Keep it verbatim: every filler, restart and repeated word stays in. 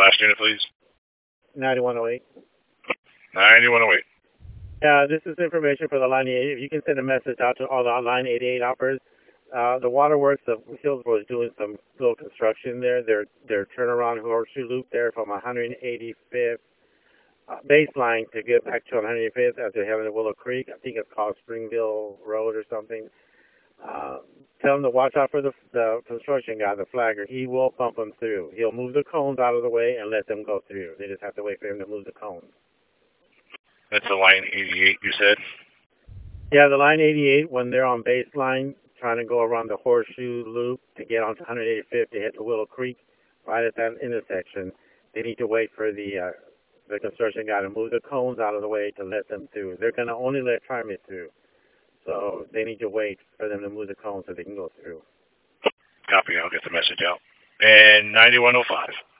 last unit, please. ninety-one oh eight. ninety-one oh eight. Yeah, this is information for the Line eighty-eight. You can send a message out to all the Line eighty-eight operators. Uh, the waterworks of Hillsborough is doing some little construction there. Their their turnaround horseshoe loop there from one hundred eighty-fifth uh, baseline to get back to one hundred eighty-fifth as they're having the Willow Creek. I think it's called Springville Road or something. Uh, tell them to watch out for the, the construction guy, the flagger. He will bump them through. He'll move the cones out of the way and let them go through. They just have to wait for him to move the cones. That's the Line eighty-eight, you said? Yeah, the Line eighty-eight, when they're on baseline, trying to go around the horseshoe loop to get onto one hundred eighty-fifth to hit the Willow Creek, right at that intersection, they need to wait for the uh, the construction guy to move the cones out of the way to let them through. They're going to only let TriMet through. So they need to wait for them to move the cones so they can go through. Copy. I'll get the message out. And ninety-one oh five.